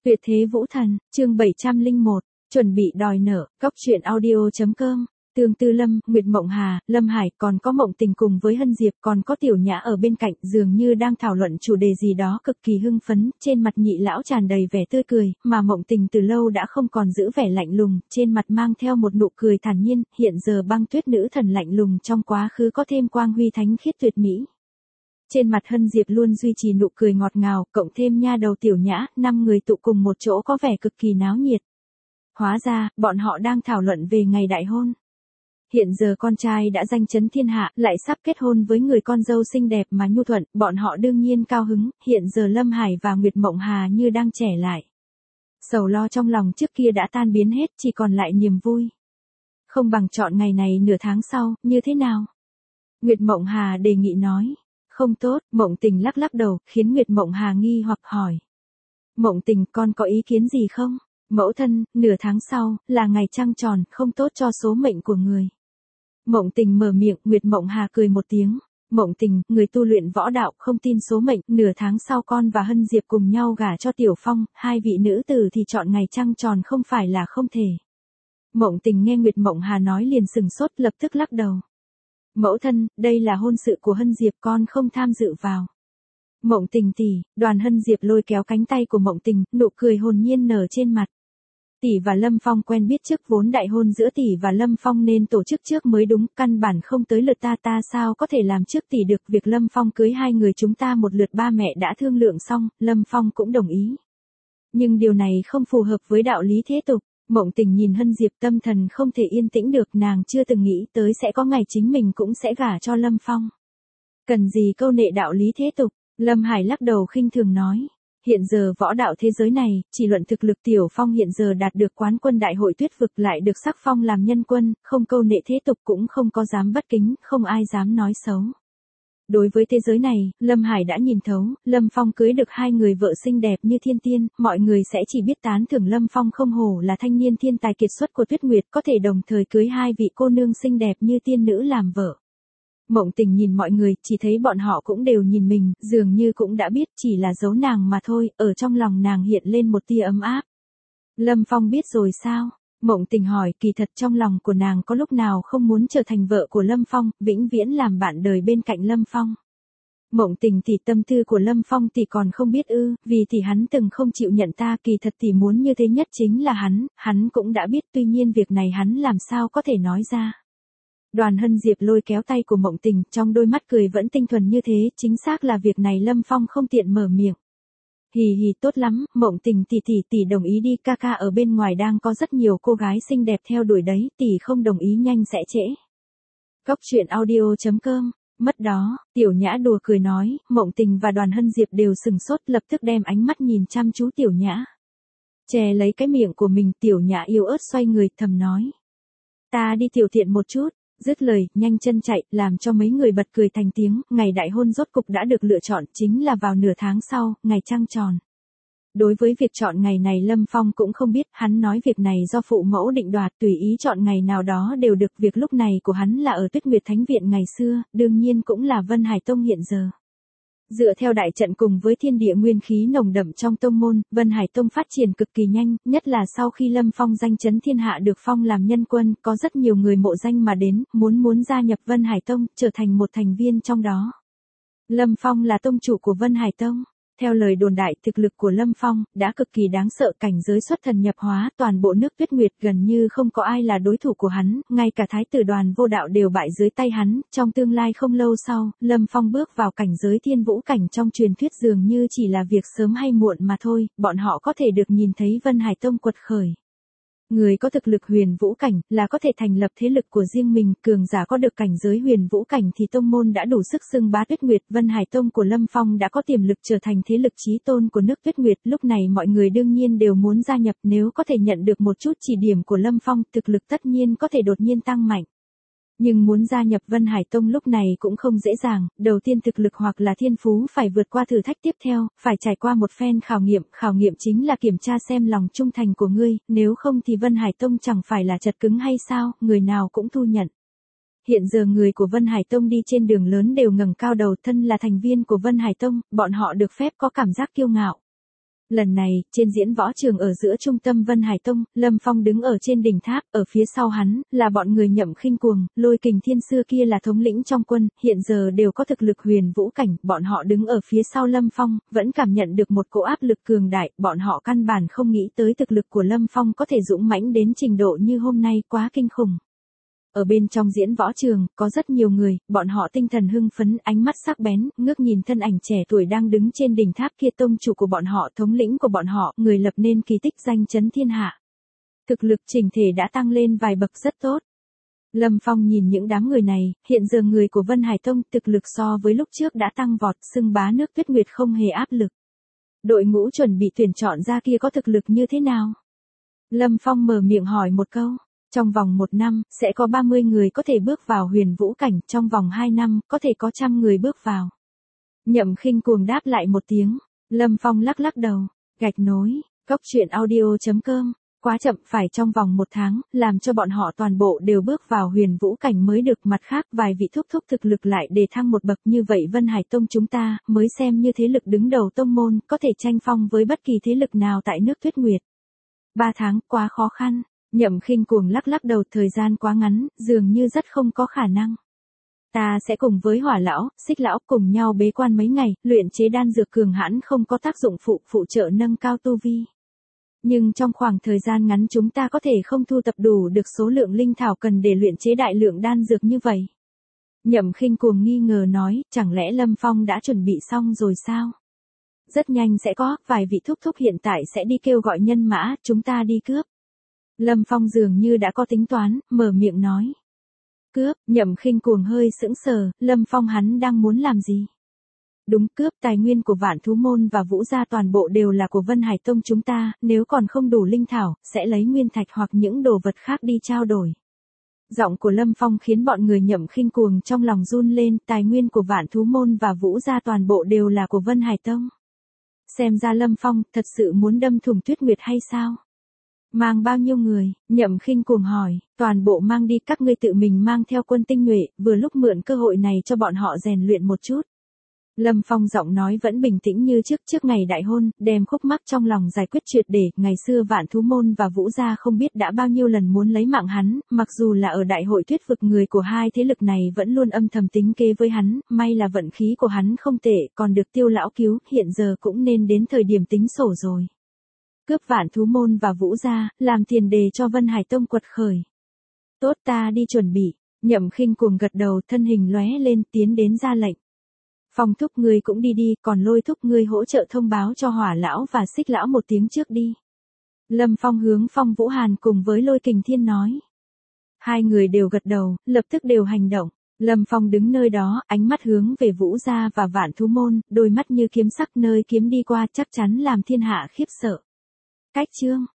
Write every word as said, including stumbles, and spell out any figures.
Tuyệt thế vũ thần, chương bảy trăm lẻ một, chuẩn bị đòi nợ, góc truyện audio chấm com. Tương Tư Lâm, Nguyệt Mộng Hà, Lâm Hải, còn có Mộng Tình cùng với Hân Diệp, còn có Tiểu Nhã ở bên cạnh, dường như đang thảo luận chủ đề gì đó cực kỳ hưng phấn, trên mặt Nhị lão tràn đầy vẻ tươi cười, mà Mộng Tình từ lâu đã không còn giữ vẻ lạnh lùng, trên mặt mang theo một nụ cười thản nhiên, hiện giờ băng tuyết nữ thần lạnh lùng trong quá khứ có thêm quang huy thánh khiết tuyệt mỹ. Trên mặt Hân Diệp luôn duy trì nụ cười ngọt ngào, cộng thêm nha đầu Tiểu Nhã, năm người tụ cùng một chỗ có vẻ cực kỳ náo nhiệt. Hóa ra, bọn họ đang thảo luận về ngày đại hôn. Hiện giờ con trai đã danh chấn thiên hạ, lại sắp kết hôn với người con dâu xinh đẹp mà nhu thuận, bọn họ đương nhiên cao hứng, hiện giờ Lâm Hải và Nguyệt Mộng Hà như đang trẻ lại. Sầu lo trong lòng trước kia đã tan biến hết, chỉ còn lại niềm vui. Không bằng chọn ngày này nửa tháng sau, như thế nào? Nguyệt Mộng Hà đề nghị nói. Không tốt, Mộng Tình lắc lắc đầu, khiến Nguyệt Mộng Hà nghi hoặc hỏi. Mộng Tình, con có ý kiến gì không? Mẫu thân, nửa tháng sau, là ngày trăng tròn, không tốt cho số mệnh của người. Mộng Tình mở miệng, Nguyệt Mộng Hà cười một tiếng. Mộng Tình, người tu luyện võ đạo, không tin số mệnh, nửa tháng sau con và Hân Diệp cùng nhau gả cho Tiểu Phong, hai vị nữ tử thì chọn ngày trăng tròn không phải là không thể. Mộng Tình nghe Nguyệt Mộng Hà nói liền sừng sốt, lập tức lắc đầu. Mẫu thân, đây là hôn sự của Hân Diệp, con không tham dự vào. Mộng Tình tỷ, Đoàn Hân Diệp lôi kéo cánh tay của Mộng Tình, nụ cười hồn nhiên nở trên mặt. Tỷ và Lâm Phong quen biết trước, vốn đại hôn giữa tỷ và Lâm Phong nên tổ chức trước mới đúng, căn bản không tới lượt ta ta sao có thể làm trước tỷ được, việc Lâm Phong cưới hai người chúng ta một lượt ba mẹ đã thương lượng xong, Lâm Phong cũng đồng ý. Nhưng điều này không phù hợp với đạo lý thế tục. Mộng Tình nhìn Hân Diệp, tâm thần không thể yên tĩnh được, nàng chưa từng nghĩ tới sẽ có ngày chính mình cũng sẽ gả cho Lâm Phong. Cần gì câu nệ đạo lý thế tục, Lâm Hải lắc đầu khinh thường nói. Hiện giờ võ đạo thế giới này, chỉ luận thực lực Tiểu Phong hiện giờ đạt được quán quân đại hội tuyết vực, lại được sắc phong làm nhân quân, không câu nệ thế tục cũng không có dám bất kính, không ai dám nói xấu. Đối với thế giới này, Lâm Hải đã nhìn thấu, Lâm Phong cưới được hai người vợ xinh đẹp như thiên tiên, mọi người sẽ chỉ biết tán thưởng Lâm Phong không hổ là thanh niên thiên tài kiệt xuất của Tuyết Nguyệt, có thể đồng thời cưới hai vị cô nương xinh đẹp như tiên nữ làm vợ. Mộng Tình nhìn mọi người, chỉ thấy bọn họ cũng đều nhìn mình, dường như cũng đã biết, chỉ là giấu nàng mà thôi, ở trong lòng nàng hiện lên một tia ấm áp. Lâm Phong biết rồi sao? Mộng Tình hỏi, kỳ thật trong lòng của nàng có lúc nào không muốn trở thành vợ của Lâm Phong, vĩnh viễn làm bạn đời bên cạnh Lâm Phong. Mộng Tình tỷ, tâm tư của Lâm Phong tỷ còn không biết ư, vì tỷ hắn từng không chịu nhận ta, kỳ thật tỷ muốn như thế nhất chính là hắn, hắn cũng đã biết, tuy nhiên việc này hắn làm sao có thể nói ra. Đoàn Hân Diệp lôi kéo tay của Mộng Tình, trong đôi mắt cười vẫn tinh thuần như thế, chính xác là việc này Lâm Phong không tiện mở miệng. Hì hì, tốt lắm, Mộng Tình tỷ tỷ tỷ đồng ý đi, ca ca ở bên ngoài đang có rất nhiều cô gái xinh đẹp theo đuổi đấy, tỷ không đồng ý nhanh sẽ trễ. Góc truyện audio chấm com, mất đó, Tiểu Nhã đùa cười nói, Mộng Tình và Đoàn Hân Diệp đều sừng sốt, lập tức đem ánh mắt nhìn chăm chú Tiểu Nhã. Che lấy cái miệng của mình, Tiểu Nhã yếu ớt xoay người, thầm nói. Ta đi tiểu thiện một chút. Dứt lời, nhanh chân chạy, làm cho mấy người bật cười thành tiếng, ngày đại hôn rốt cục đã được lựa chọn, chính là vào nửa tháng sau, ngày trăng tròn. Đối với việc chọn ngày này Lâm Phong cũng không biết, hắn nói việc này do phụ mẫu định đoạt, tùy ý chọn ngày nào đó đều được, việc lúc này của hắn là ở Tuyết Nguyệt Thánh Viện ngày xưa, đương nhiên cũng là Vân Hải Tông hiện giờ. Dựa theo đại trận cùng với thiên địa nguyên khí nồng đậm trong tông môn, Vân Hải Tông phát triển cực kỳ nhanh, nhất là sau khi Lâm Phong danh chấn thiên hạ được phong làm nhân quân, có rất nhiều người mộ danh mà đến, muốn muốn gia nhập Vân Hải Tông, trở thành một thành viên trong đó. Lâm Phong là tông chủ của Vân Hải Tông. Theo lời đồn đại, thực lực của Lâm Phong đã cực kỳ đáng sợ, cảnh giới xuất thần nhập hóa, toàn bộ nước Tuyết Nguyệt gần như không có ai là đối thủ của hắn, ngay cả thái tử Đoàn Vô Đạo đều bại dưới tay hắn, trong tương lai không lâu sau, Lâm Phong bước vào cảnh giới thiên vũ cảnh trong truyền thuyết dường như chỉ là việc sớm hay muộn mà thôi, bọn họ có thể được nhìn thấy Vân Hải Tông quật khởi. Người có thực lực huyền vũ cảnh là có thể thành lập thế lực của riêng mình, cường giả có được cảnh giới huyền vũ cảnh thì tông môn đã đủ sức xưng bá Tuyết Nguyệt. Vân Hải Tông của Lâm Phong đã có tiềm lực trở thành thế lực chí tôn của nước Tuyết Nguyệt, lúc này mọi người đương nhiên đều muốn gia nhập, nếu có thể nhận được một chút chỉ điểm của Lâm Phong, thực lực tất nhiên có thể đột nhiên tăng mạnh. Nhưng muốn gia nhập Vân Hải Tông lúc này cũng không dễ dàng, đầu tiên thực lực hoặc là thiên phú phải vượt qua thử thách tiếp theo, phải trải qua một phen khảo nghiệm, khảo nghiệm chính là kiểm tra xem lòng trung thành của ngươi, nếu không thì Vân Hải Tông chẳng phải là chật cứng hay sao, người nào cũng thu nhận. Hiện giờ người của Vân Hải Tông đi trên đường lớn đều ngẩng cao đầu, thân là thành viên của Vân Hải Tông, bọn họ được phép có cảm giác kiêu ngạo. Lần này, trên diễn võ trường ở giữa trung tâm Vân Hải Tông, Lâm Phong đứng ở trên đỉnh tháp, ở phía sau hắn, là bọn người Nhậm Khinh Cuồng, Lôi Kình Thiên xưa kia là thống lĩnh trong quân, hiện giờ đều có thực lực huyền vũ cảnh, bọn họ đứng ở phía sau Lâm Phong, vẫn cảm nhận được một cỗ áp lực cường đại, bọn họ căn bản không nghĩ tới thực lực của Lâm Phong có thể dũng mãnh đến trình độ như hôm nay, quá kinh khủng. Ở bên trong diễn võ trường, có rất nhiều người, bọn họ tinh thần hưng phấn, ánh mắt sắc bén, ngước nhìn thân ảnh trẻ tuổi đang đứng trên đỉnh tháp kia, tông chủ của bọn họ, thống lĩnh của bọn họ, người lập nên kỳ tích danh chấn thiên hạ. Thực lực chỉnh thể đã tăng lên vài bậc rất tốt. Lâm Phong nhìn những đám người này, hiện giờ người của Vân Hải Tông, thực lực so với lúc trước đã tăng vọt, xưng bá nước Tuyết Nguyệt không hề áp lực. Đội ngũ chuẩn bị tuyển chọn ra kia có thực lực như thế nào? Lâm Phong mở miệng hỏi một câu. Trong vòng một năm, sẽ có ba mươi người có thể bước vào huyền vũ cảnh, trong vòng hai năm, có thể có trăm người bước vào. Nhậm Khinh Cuồng đáp lại một tiếng, Lâm Phong lắc lắc đầu, gạch nối, cốc truyện audio chấm com, quá chậm, phải trong vòng một tháng, làm cho bọn họ toàn bộ đều bước vào huyền vũ cảnh mới được, mặt khác vài vị thúc thúc thực lực lại để thăng một bậc, như vậy Vân Hải Tông chúng ta, mới xem như thế lực đứng đầu tông môn, có thể tranh phong với bất kỳ thế lực nào tại nước Tuyết Nguyệt. Ba tháng, quá khó khăn. Nhậm Khinh Cuồng lắc lắc đầu, thời gian quá ngắn, dường như rất không có khả năng. Ta sẽ cùng với Hỏa lão, Xích lão cùng nhau bế quan mấy ngày, luyện chế đan dược cường hãn không có tác dụng phụ, phụ trợ nâng cao tu vi. Nhưng trong khoảng thời gian ngắn chúng ta có thể không thu tập đủ được số lượng linh thảo cần để luyện chế đại lượng đan dược như vậy. Nhậm Khinh Cuồng nghi ngờ nói, chẳng lẽ Lâm Phong đã chuẩn bị xong rồi sao? Rất nhanh sẽ có, vài vị thúc thúc hiện tại sẽ đi kêu gọi nhân mã, chúng ta đi cướp. Lâm Phong dường như đã có tính toán, mở miệng nói. Cướp, Nhậm Khinh Cuồng hơi sững sờ, Lâm Phong hắn đang muốn làm gì? Đúng, cướp, tài nguyên của Vạn Thú Môn và Vũ gia toàn bộ đều là của Vân Hải Tông chúng ta, nếu còn không đủ linh thảo, sẽ lấy nguyên thạch hoặc những đồ vật khác đi trao đổi. Giọng của Lâm Phong khiến bọn người Nhậm Khinh Cuồng trong lòng run lên, tài nguyên của Vạn Thú Môn và Vũ gia toàn bộ đều là của Vân Hải Tông. Xem ra Lâm Phong thật sự muốn đâm thủng Tuyết Nguyệt hay sao? Mang bao nhiêu người? Nhậm Khinh Cuồng hỏi, toàn bộ mang đi, các ngươi tự mình mang theo quân tinh nhuệ, vừa lúc mượn cơ hội này cho bọn họ rèn luyện một chút. Lâm Phong giọng nói vẫn bình tĩnh như trước, trước ngày đại hôn, đem khúc mắc trong lòng giải quyết triệt để, ngày xưa Vạn Thú Môn và Vũ gia không biết đã bao nhiêu lần muốn lấy mạng hắn, mặc dù là ở đại hội tuyết vực người của hai thế lực này vẫn luôn âm thầm tính kế với hắn, may là vận khí của hắn không tệ, còn được Tiêu lão cứu, hiện giờ cũng nên đến thời điểm tính sổ rồi. Cướp Vạn Thú Môn và Vũ gia, làm tiền đề cho Vân Hải Tông quật khởi. Tốt, ta đi chuẩn bị. Nhậm Khinh Cuồng gật đầu, thân hình lóe lên, tiến đến ra lệnh. Phong thúc ngươi cũng đi đi, còn Lôi thúc ngươi hỗ trợ thông báo cho Hỏa lão và Xích lão một tiếng trước đi. Lâm Phong hướng Phong Vũ Hàn cùng với Lôi Kình Thiên nói. Hai người đều gật đầu, lập tức đều hành động. Lâm Phong đứng nơi đó, ánh mắt hướng về Vũ gia và Vạn Thú Môn, đôi mắt như kiếm sắc, nơi kiếm đi qua chắc chắn làm thiên hạ khiếp sợ. Cách chương